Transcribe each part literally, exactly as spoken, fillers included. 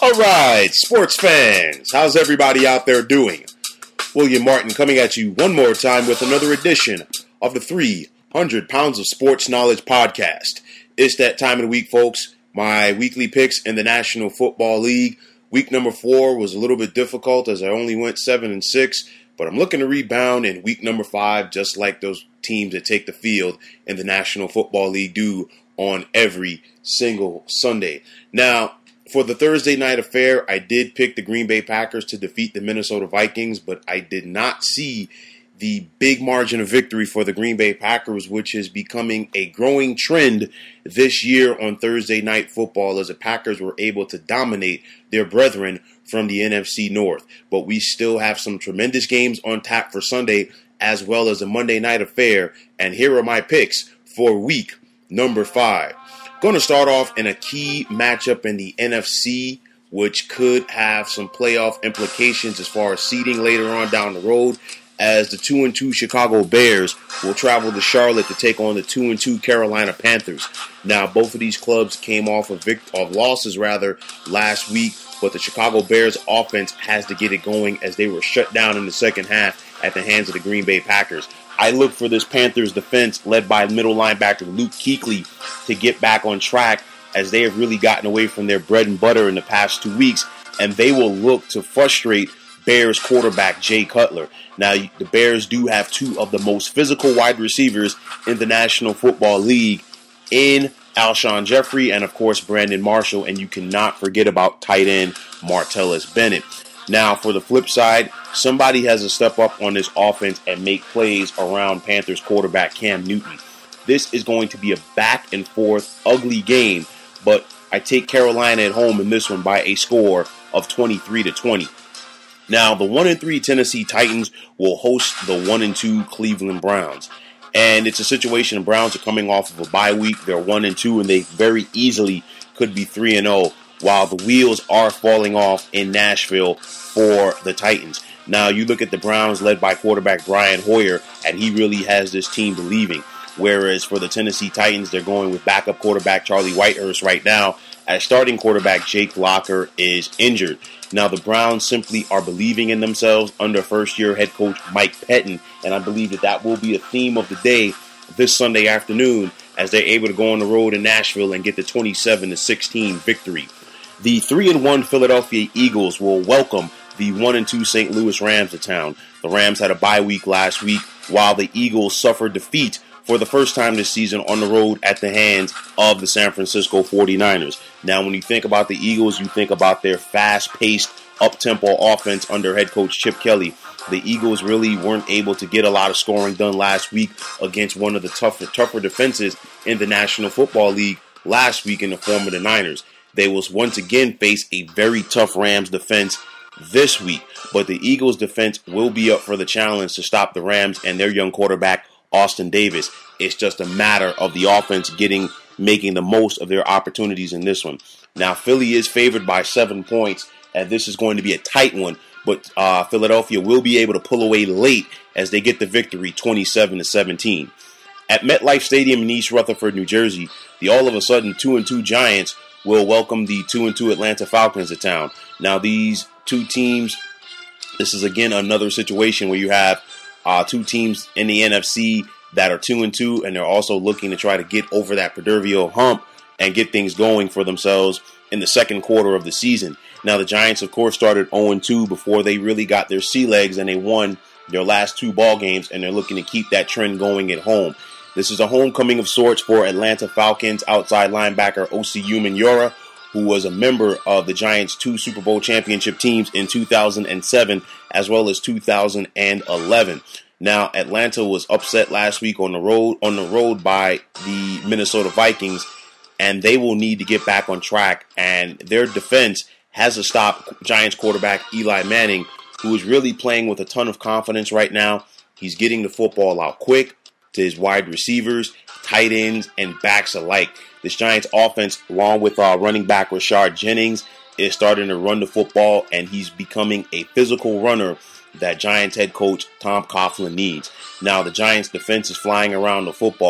All right, sports fans, how's everybody out there doing? William Martin coming at you one more time with another edition of the three hundred pounds of Sports Knowledge podcast. It's that time of the week, folks. My weekly picks in the National Football League. Week number four was a little bit difficult as I only went seven and six, but I'm looking to rebound in week number five, just like those teams that take the field in the National Football League do on every single Sunday. Now, for the Thursday night affair, I did pick the Green Bay Packers to defeat the Minnesota Vikings, but I did not see the big margin of victory for the Green Bay Packers, which is becoming a growing trend this year on Thursday Night Football, as the Packers were able to dominate their brethren from the N F C North. But we still have some tremendous games on tap for Sunday, as well as a Monday night affair. And here are my picks for week number five. Going to start off in a key matchup in the N F C, which could have some playoff implications as far as seeding later on down the road, as the two and two Chicago Bears will travel to Charlotte to take on the two and two Carolina Panthers. Now, both of these clubs came off of, vict- of losses rather last week, but the Chicago Bears offense has to get it going as they were shut down in the second half at the hands of the Green Bay Packers. I look for this Panthers defense led by middle linebacker Luke Kuechly to get back on track, as they have really gotten away from their bread and butter in the past two weeks, and they will look to frustrate Bears quarterback Jay Cutler. Now, the Bears do have two of the most physical wide receivers in the National Football League in Alshon Jeffrey and, of course, Brandon Marshall, and you cannot forget about tight end Martellus Bennett. Now, for the flip side, somebody has to step up on this offense and make plays around Panthers quarterback Cam Newton. This is going to be a back and forth, ugly game, but I take Carolina at home in this one by a score of twenty-three to twenty. Now, the one and three Tennessee Titans will host the one and two Cleveland Browns. And it's a situation the Browns are coming off of a bye week. They're one and two, and they very easily could be three and oh, while the wheels are falling off in Nashville for the Titans. Now, you look at the Browns led by quarterback Brian Hoyer, and he really has this team believing. Whereas for the Tennessee Titans, they're going with backup quarterback Charlie Whitehurst right now, as starting quarterback Jake Locker is injured. Now, the Browns simply are believing in themselves under first-year head coach Mike Pettin, and I believe that that will be a theme of the day this Sunday afternoon as they're able to go on the road in Nashville and get the twenty-seven to sixteen victory. The three and one Philadelphia Eagles will welcome the one and two Saint Louis Rams to town. The Rams had a bye week last week, while the Eagles suffered defeat for the first time this season on the road at the hands of the San Francisco forty-niners. Now, when you think about the Eagles, you think about their fast-paced, up-tempo offense under head coach Chip Kelly. The Eagles really weren't able to get a lot of scoring done last week against one of the tougher, tougher defenses in the National Football League last week in the form of the Niners. They will once again face a very tough Rams defense this week, but the Eagles defense will be up for the challenge to stop the Rams and their young quarterback Austin Davis. It's just a matter of the offense getting making the most of their opportunities in this one. Now, Philly is favored by seven points, and this is going to be a tight one, but uh, Philadelphia will be able to pull away late as they get the victory twenty-seven to seventeen. At MetLife Stadium in East Rutherford, New Jersey, the all of a sudden two and two Giants will welcome the two and two Atlanta Falcons to town. Now, these two teams, this is again another situation where you have uh, two teams in the N F C that are two and two, and they're also looking to try to get over that proverbial hump and get things going for themselves in the second quarter of the season. Now, the Giants, of course, started oh and two before they really got their sea legs, and they won their last two ball games, and they're looking to keep that trend going at home. This is a homecoming of sorts for Atlanta Falcons outside linebacker Osi Umenyiora, who was a member of the Giants' two Super Bowl championship teams in two thousand seven as well as two thousand eleven. Now, Atlanta was upset last week on the road on the road by the Minnesota Vikings, and they will need to get back on track. And their defense has to stop Giants quarterback Eli Manning, who is really playing with a ton of confidence right now. He's getting the football out quick to his wide receivers, tight ends, and backs alike. This Giants offense, along with uh, running back Rashard Jennings, is starting to run the football, and he's becoming a physical runner that Giants head coach Tom Coughlin needs. Now, the Giants defense is flying around the football,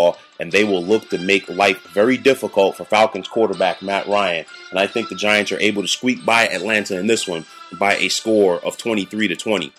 and they will look to make life very difficult for Falcons quarterback Matt Ryan. And I think the Giants are able to squeak by Atlanta in this one by a score of twenty-three to twenty.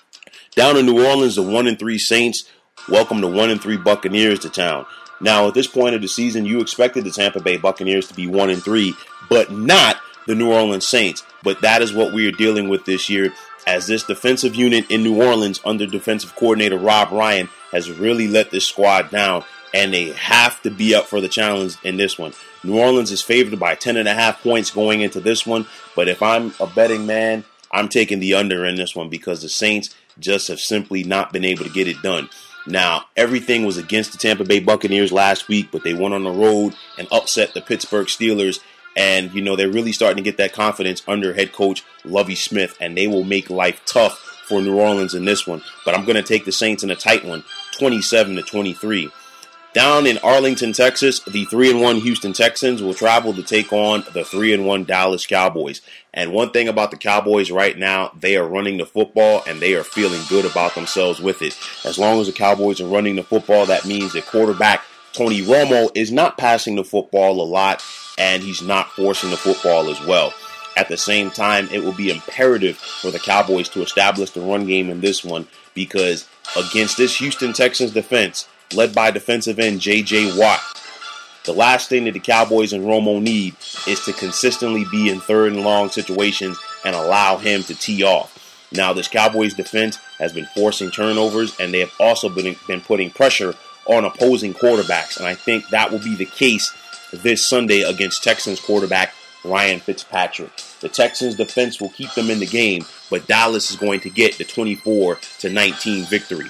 Down in New Orleans, the one and three Saints welcome the one and three Buccaneers to town. Now, at this point of the season, you expected the Tampa Bay Buccaneers to be one and three, but not the New Orleans Saints. But that is what we are dealing with this year, as this defensive unit in New Orleans under defensive coordinator Rob Ryan has really let this squad down, and they have to be up for the challenge in this one. New Orleans is favored by ten and a half points going into this one, but if I'm a betting man, I'm taking the under in this one because the Saints just have simply not been able to get it done. Now, everything was against the Tampa Bay Buccaneers last week, but they went on the road and upset the Pittsburgh Steelers. And, you know, they're really starting to get that confidence under head coach Lovie Smith, and they will make life tough for New Orleans in this one. But I'm going to take the Saints in a tight one, twenty-seven to twenty-three. Down in Arlington, Texas, the three and one Houston Texans will travel to take on the three and one Dallas Cowboys. And one thing about the Cowboys right now, they are running the football and they are feeling good about themselves with it. As long as the Cowboys are running the football, that means that quarterback Tony Romo is not passing the football a lot, and he's not forcing the football as well. At the same time, it will be imperative for the Cowboys to establish the run game in this one, because against this Houston Texans defense, led by defensive end J J Watt, the last thing that the Cowboys and Romo need is to consistently be in third and long situations and allow him to tee off. Now, this Cowboys defense has been forcing turnovers, and they have also been, been putting pressure on opposing quarterbacks, and I think that will be the case this Sunday against Texans quarterback Ryan Fitzpatrick. The Texans defense will keep them in the game, but Dallas is going to get the twenty-four to nineteen victory.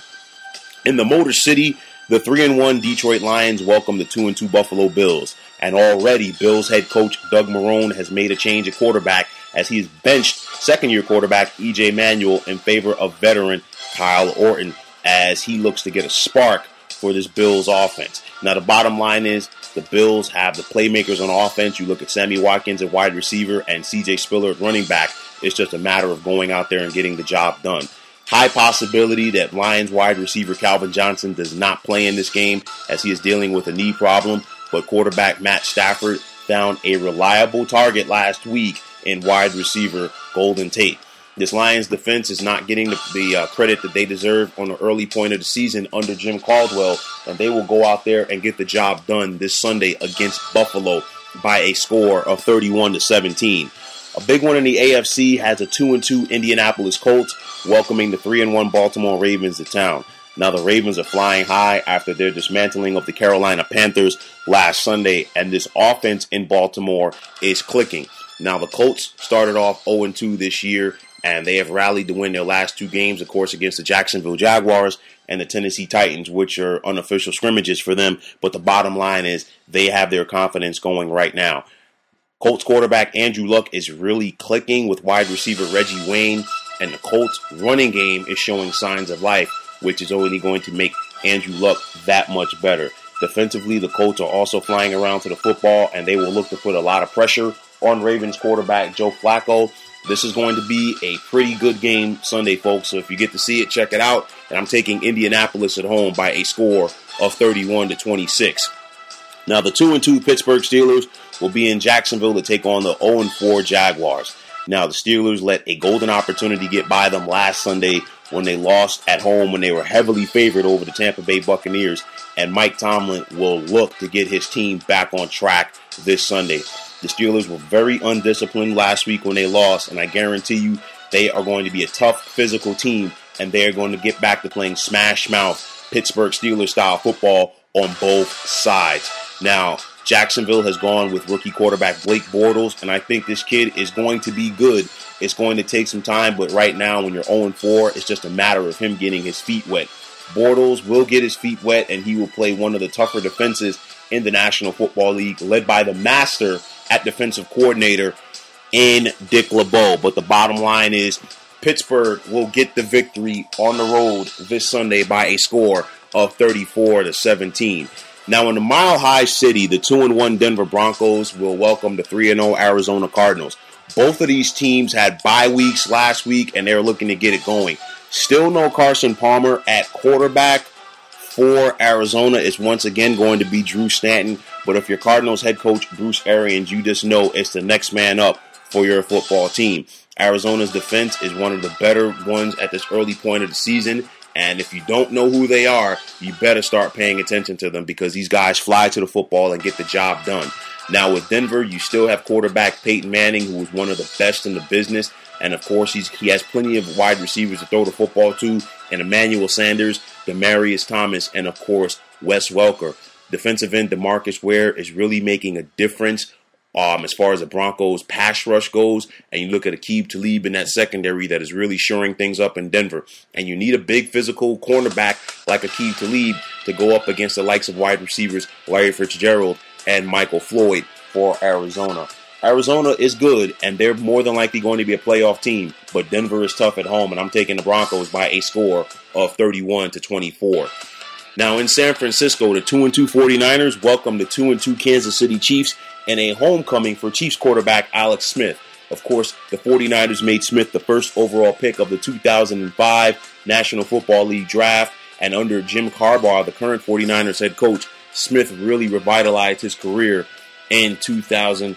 In the Motor City, the three and one Detroit Lions welcome the two and two Buffalo Bills. And already, Bills head coach Doug Marrone has made a change at quarterback as he has benched second-year quarterback E J Manuel in favor of veteran Kyle Orton as he looks to get a spark for this Bills offense. Now, the bottom line is the Bills have the playmakers on offense. You look at Sammy Watkins at wide receiver and C J Spiller at running back. It's just a matter of going out there and getting the job done. High possibility that Lions wide receiver Calvin Johnson does not play in this game as he is dealing with a knee problem, but quarterback Matt Stafford found a reliable target last week in wide receiver Golden Tate. This Lions defense is not getting the, the uh, credit that they deserve on the early point of the season under Jim Caldwell, and they will go out there and get the job done this Sunday against Buffalo by a score of thirty-one to seventeen. A big one in the A F C has a two and two Indianapolis Colts welcoming the three and one Baltimore Ravens to town. Now, the Ravens are flying high after their dismantling of the Carolina Panthers last Sunday, and this offense in Baltimore is clicking. Now, the Colts started off oh and two this year, and they have rallied to win their last two games, of course, against the Jacksonville Jaguars and the Tennessee Titans, which are unofficial scrimmages for them. But the bottom line is they have their confidence going right now. Colts quarterback Andrew Luck is really clicking with wide receiver Reggie Wayne, and the Colts running game is showing signs of life, which is only going to make Andrew Luck that much better. Defensively, the Colts are also flying around to the football, and they will look to put a lot of pressure on Ravens quarterback Joe Flacco. This is going to be a pretty good game Sunday, folks, so if you get to see it, check it out. And I'm taking Indianapolis at home by a score of thirty-one to twenty-six. Now, the two and two Pittsburgh Steelers will be in Jacksonville to take on the oh and four Jaguars. Now, the Steelers let a golden opportunity get by them last Sunday when they lost at home when they were heavily favored over the Tampa Bay Buccaneers, and Mike Tomlin will look to get his team back on track this Sunday. The Steelers were very undisciplined last week when they lost, and I guarantee you they are going to be a tough physical team, and they are going to get back to playing smash-mouth Pittsburgh Steelers-style football on both sides. Now, Jacksonville has gone with rookie quarterback Blake Bortles, and I think this kid is going to be good. It's going to take some time, but right now when you're oh and four, it's just a matter of him getting his feet wet. Bortles will get his feet wet, and he will play one of the tougher defenses in the National Football League, led by the master at defensive coordinator in Dick LeBeau. But the bottom line is Pittsburgh will get the victory on the road this Sunday by a score of thirty-four to seventeen. Now, in the Mile High City, the two and one Denver Broncos will welcome the three and oh Arizona Cardinals. Both of these teams had bye weeks last week, and they're looking to get it going. Still no Carson Palmer at quarterback For Arizona, it's once again going to be Drew Stanton. But if you're Cardinals head coach Bruce Arians, you just know it's the next man up for your football team. Arizona's defense is one of the better ones at this early point of the season. And if you don't know who they are, you better start paying attention to them because these guys fly to the football and get the job done. Now with Denver, you still have quarterback Peyton Manning, who is one of the best in the business. And of course, he's, he has plenty of wide receivers to throw the football to. And Emmanuel Sanders, Demaryius Thomas, and of course, Wes Welker. Defensive end DeMarcus Ware is really making a difference um, as far as the Broncos pass rush goes. And you look at Aqib Talib in that secondary that is really shoring things up in Denver. And you need a big physical cornerback like Aqib Talib to go up against the likes of wide receivers Larry Fitzgerald and Michael Floyd for Arizona. Arizona is good, and they're more than likely going to be a playoff team. But Denver is tough at home, and I'm taking the Broncos by a score of thirty-one to twenty-four. Now in San Francisco, the two and two 49ers welcome the two and two Kansas City Chiefs and a homecoming for Chiefs quarterback Alex Smith. Of course, the 49ers made Smith the first overall pick of the two thousand five National Football League draft, and under Jim Harbaugh, the current 49ers head coach, Smith really revitalized his career in two thousand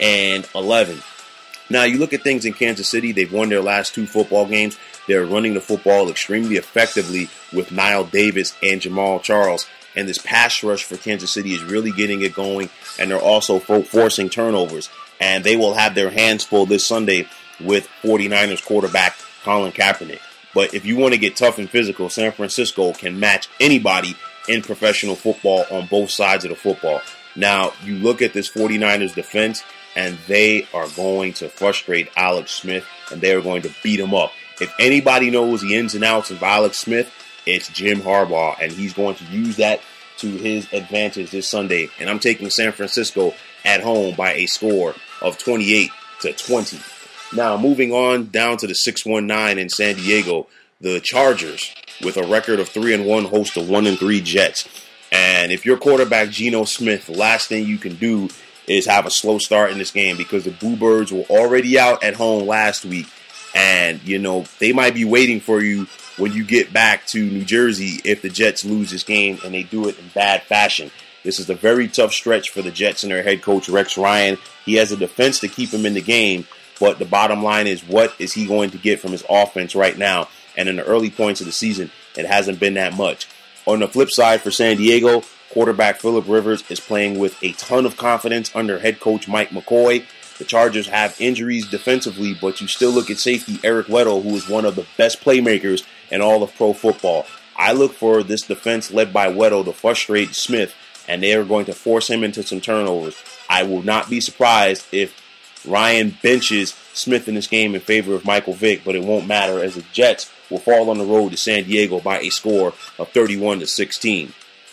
eleven. Now, you look at things in Kansas City, they've won their last two football games. They're running the football extremely effectively with Nile Davis and Jamal Charles. And this pass rush for Kansas City is really getting it going, and they're also forcing turnovers. And they will have their hands full this Sunday with 49ers quarterback Colin Kaepernick. But if you want to get tough and physical, San Francisco can match anybody in professional football on both sides of the football. Now, you look at this 49ers defense, and they are going to frustrate Alex Smith, and they are going to beat him up. If anybody knows the ins and outs of Alex Smith, it's Jim Harbaugh, and he's going to use that to his advantage this Sunday. And I'm taking San Francisco at home by a score of twenty-eight to twenty. Now, moving on down to the six one nine in San Diego, the Chargers, with a record of three and one, host the one and three Jets. And if you're quarterback Geno Smith, the last thing you can do is have a slow start in this game because the Boo Birds were already out at home last week. And, you know, they might be waiting for you when you get back to New Jersey if the Jets lose this game, and they do it in bad fashion. This is a very tough stretch for the Jets and their head coach, Rex Ryan. He has a defense to keep him in the game, but the bottom line is, what is he going to get from his offense right now? And in the early points of the season, it hasn't been that much. On the flip side for San Diego, quarterback Phillip Rivers is playing with a ton of confidence under head coach Mike McCoy. The Chargers have injuries defensively, but you still look at safety Eric Weddle, who is one of the best playmakers in all of pro football. I look for this defense led by Weddle to frustrate Smith, and they are going to force him into some turnovers. I will not be surprised if Ryan benches Smith in this game in favor of Michael Vick, but it won't matter as the Jets will fall on the road to San Diego by a score of thirty-one to sixteen.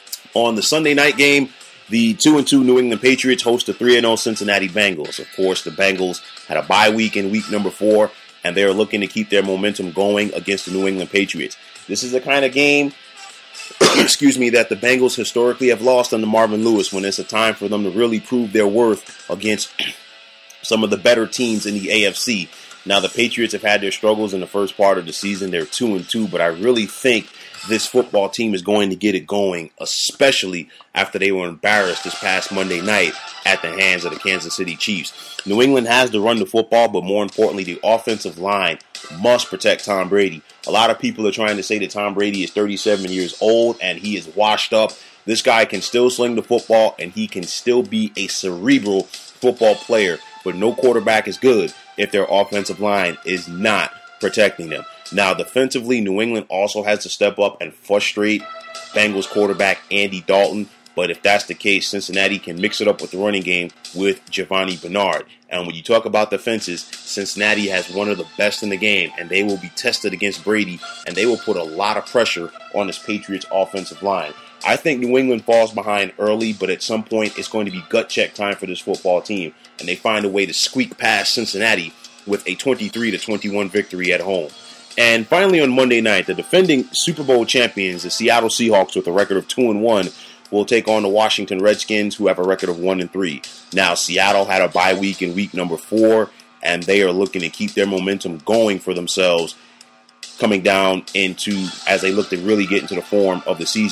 On the Sunday night game, the two and two New England Patriots host the three and oh Cincinnati Bengals. Of course, the Bengals had a bye week in week number four, and they're looking to keep their momentum going against the New England Patriots. This is the kind of game, excuse me, that the Bengals historically have lost under Marvin Lewis when it's a time for them to really prove their worth against some of the better teams in the A F C. Now, the Patriots have had their struggles in the first part of the season. They're two and two, but I really think this football team is going to get it going, especially after they were embarrassed this past Monday night at the hands of the Kansas City Chiefs. New England has to run the football, but more importantly, the offensive line must protect Tom Brady. A lot of people are trying to say that Tom Brady is thirty-seven years old and he is washed up. This guy can still sling the football, and he can still be a cerebral football player, but no quarterback is good if their offensive line is not protecting them. Now, defensively, New England also has to step up and frustrate Bengals quarterback Andy Dalton. But if that's the case, Cincinnati can mix it up with the running game with Giovanni Bernard. And when you talk about defenses, Cincinnati has one of the best in the game, and they will be tested against Brady, and they will put a lot of pressure on this Patriots offensive line. I think New England falls behind early, but at some point it's going to be gut check time for this football team, and they find a way to squeak past Cincinnati with a twenty-three to twenty-one victory at home. And finally, on Monday night, the defending Super Bowl champions, the Seattle Seahawks, with a record of two and one, will take on the Washington Redskins, who have a record of one and three. Now, Seattle had a bye week in week number four, and they are looking to keep their momentum going for themselves coming down into as they look to really get into the form of the season.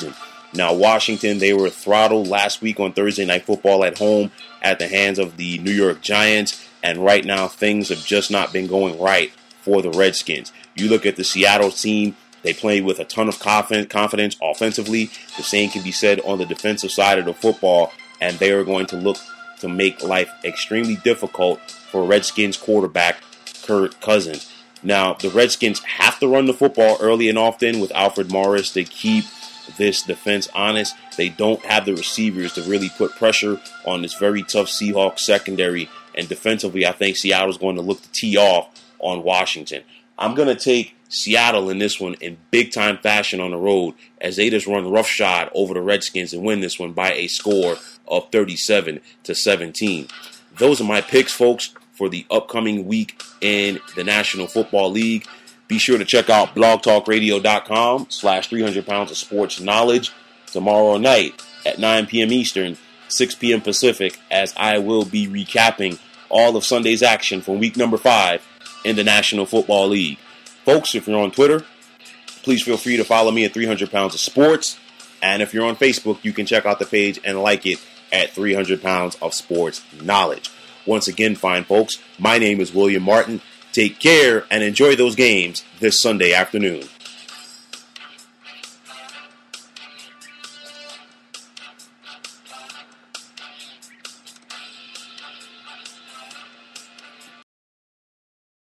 Now, Washington, they were throttled last week on Thursday Night Football at home at the hands of the New York Giants, and right now things have just not been going right for the Redskins. You look at the Seattle team, they play with a ton of confidence offensively. The same can be said on the defensive side of the football, and they are going to look to make life extremely difficult for Redskins quarterback Kirk Cousins. Now, the Redskins have to run the football early and often with Alfred Morris to keep this defense honest. They don't have the receivers to really put pressure on this very tough Seahawks secondary. And defensively, I think Seattle's going to look to tee off on Washington. I'm going to take Seattle in this one in big-time fashion on the road as they just run roughshod over the Redskins and win this one by a score of thirty-seven to seventeen. Those are my picks, folks, for the upcoming week in the National Football League. Be sure to check out blogtalkradio.com slash 300 pounds of sports knowledge tomorrow night at nine p.m. Eastern, six p.m. Pacific, as I will be recapping all of Sunday's action from week number five in the National Football League. Folks, if you're on Twitter, please feel free to follow me at three hundred pounds of sports. And if you're on Facebook, you can check out the page and like it at three hundred pounds of sports knowledge. Once again, fine folks, my name is William Martin. Take care and enjoy those games this Sunday afternoon.